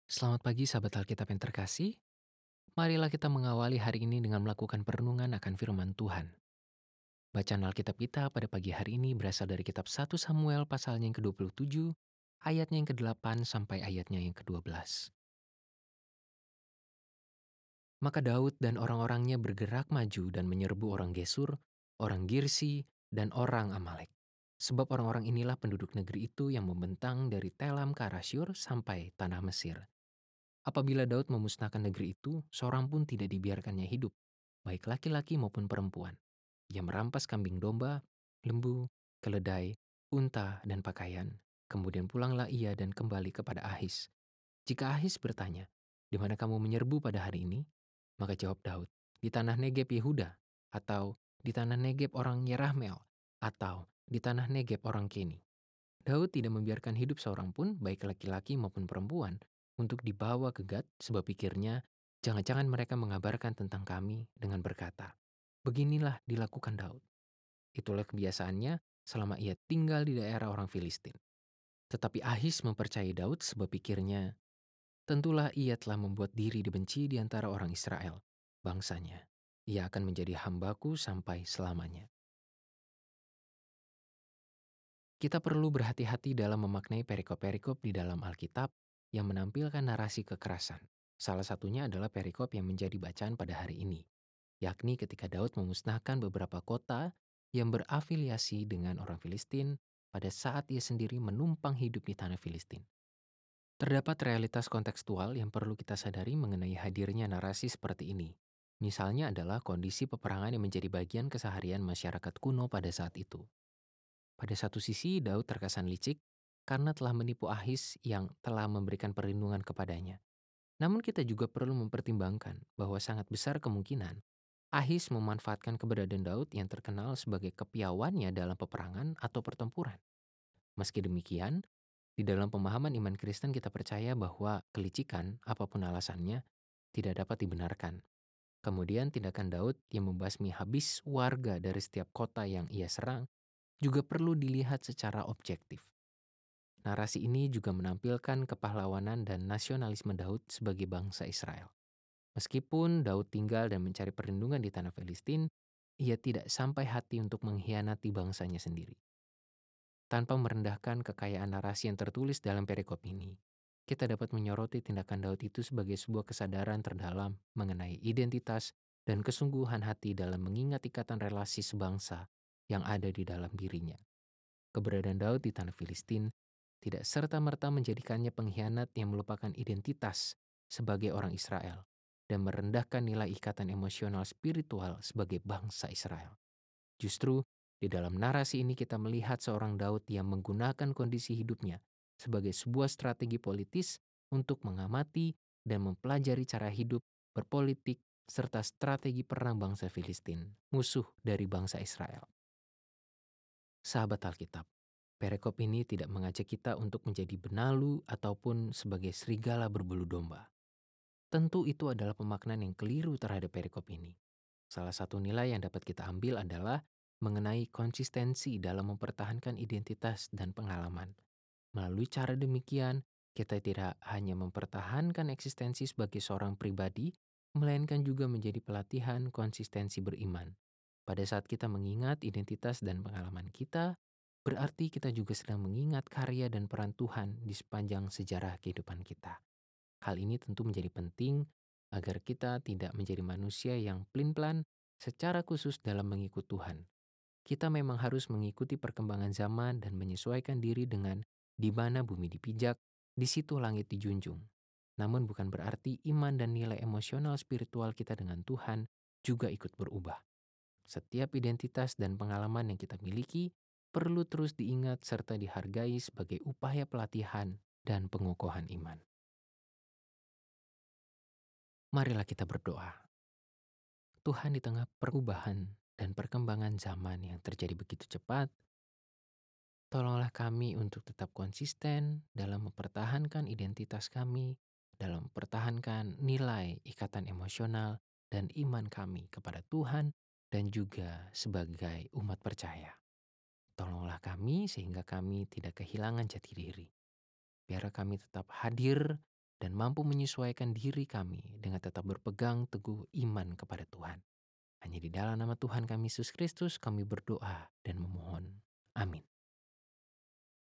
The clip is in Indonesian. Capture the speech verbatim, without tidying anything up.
Selamat pagi sahabat Alkitab yang terkasih. Marilah kita mengawali hari ini dengan melakukan perenungan akan firman Tuhan. Bacaan Alkitab kita pada pagi hari ini berasal dari kitab satu Samuel pasalnya yang kedua puluh tujuh, ayatnya yang kedelapan sampai ayatnya yang kedua belas. Maka Daud dan orang-orangnya bergerak maju dan menyerbu orang Gesur, orang Girsi, dan orang Amalek. Sebab orang-orang inilah penduduk negeri itu yang membentang dari Telam ke Arasyur sampai tanah Mesir. Apabila Daud memusnahkan negeri itu, seorang pun tidak dibiarkannya hidup, baik laki-laki maupun perempuan. Ia merampas kambing domba, lembu, keledai, unta, dan pakaian. Kemudian pulanglah ia dan kembali kepada Ahis. Jika Ahis bertanya, "Di mana kamu menyerbu pada hari ini?" Maka jawab Daud, "Di tanah Negeb Yehuda," atau "Di tanah Negeb orang Yerahmeel," atau "Di tanah Negeb orang Keni." Daud tidak membiarkan hidup seorang pun, baik laki-laki maupun perempuan, untuk dibawa ke Gad, sebab pikirnya, jangan-jangan mereka mengabarkan tentang kami dengan berkata, "Beginilah dilakukan Daud." Itulah kebiasaannya selama ia tinggal di daerah orang Filistin. Tetapi Ahis mempercayai Daud sebab pikirnya, tentulah ia telah membuat diri dibenci di antara orang Israel, bangsanya. Ia akan menjadi hambaku sampai selamanya. Kita perlu berhati-hati dalam memaknai perikop-perikop di dalam Alkitab yang menampilkan narasi kekerasan. Salah satunya adalah perikop yang menjadi bacaan pada hari ini, yakni ketika Daud memusnahkan beberapa kota yang berafiliasi dengan orang Filistin pada saat ia sendiri menumpang hidup di tanah Filistin. Terdapat realitas kontekstual yang perlu kita sadari mengenai hadirnya narasi seperti ini. Misalnya adalah kondisi peperangan yang menjadi bagian keseharian masyarakat kuno pada saat itu. Pada satu sisi, Daud terkesan licik karena telah menipu Ahis yang telah memberikan perlindungan kepadanya. Namun kita juga perlu mempertimbangkan bahwa sangat besar kemungkinan Ahis memanfaatkan keberadaan Daud yang terkenal sebagai kepiawannya dalam peperangan atau pertempuran. Meski demikian, di dalam pemahaman iman Kristen kita percaya bahwa kelicikan, apapun alasannya, tidak dapat dibenarkan. Kemudian tindakan Daud yang membasmi habis warga dari setiap kota yang ia serang juga perlu dilihat secara objektif. Narasi ini juga menampilkan kepahlawanan dan nasionalisme Daud sebagai bangsa Israel. Meskipun Daud tinggal dan mencari perlindungan di tanah Filistin, ia tidak sampai hati untuk mengkhianati bangsanya sendiri. Tanpa merendahkan kekayaan narasi yang tertulis dalam perikop ini, kita dapat menyoroti tindakan Daud itu sebagai sebuah kesadaran terdalam mengenai identitas dan kesungguhan hati dalam mengingat ikatan relasi sebangsa yang ada di dalam dirinya. Keberadaan Daud di tanah Filistin tidak serta-merta menjadikannya pengkhianat yang melupakan identitas sebagai orang Israel dan merendahkan nilai ikatan emosional spiritual sebagai bangsa Israel. Justru, di dalam narasi ini kita melihat seorang Daud yang menggunakan kondisi hidupnya sebagai sebuah strategi politis untuk mengamati dan mempelajari cara hidup, berpolitik, serta strategi perang bangsa Filistin, musuh dari bangsa Israel. Sahabat Alkitab, perikop ini tidak mengajak kita untuk menjadi benalu ataupun sebagai serigala berbulu domba. Tentu itu adalah pemaknaan yang keliru terhadap perikop ini. Salah satu nilai yang dapat kita ambil adalah mengenai konsistensi dalam mempertahankan identitas dan pengalaman. Melalui cara demikian, kita tidak hanya mempertahankan eksistensi sebagai seorang pribadi, melainkan juga menjadi pelatihan konsistensi beriman. Pada saat kita mengingat identitas dan pengalaman kita, berarti kita juga sedang mengingat karya dan peran Tuhan di sepanjang sejarah kehidupan kita. Hal ini tentu menjadi penting agar kita tidak menjadi manusia yang pelin-pelan secara khusus dalam mengikut Tuhan. Kita memang harus mengikuti perkembangan zaman dan menyesuaikan diri dengan di mana bumi dipijak, di situ langit dijunjung. Namun bukan berarti iman dan nilai emosional spiritual kita dengan Tuhan juga ikut berubah. Setiap identitas dan pengalaman yang kita miliki perlu terus diingat serta dihargai sebagai upaya pelatihan dan pengokohan iman. Marilah kita berdoa. Tuhan, di tengah perubahan dan perkembangan zaman yang terjadi begitu cepat, tolonglah kami untuk tetap konsisten dalam mempertahankan identitas kami, dalam mempertahankan nilai ikatan emosional dan iman kami kepada Tuhan dan juga sebagai umat percaya. Tolonglah kami sehingga kami tidak kehilangan jati diri. Biar kami tetap hadir dan mampu menyesuaikan diri kami dengan tetap berpegang teguh iman kepada Tuhan. Hanya di dalam nama Tuhan kami Yesus Kristus kami berdoa dan memohon. Amin.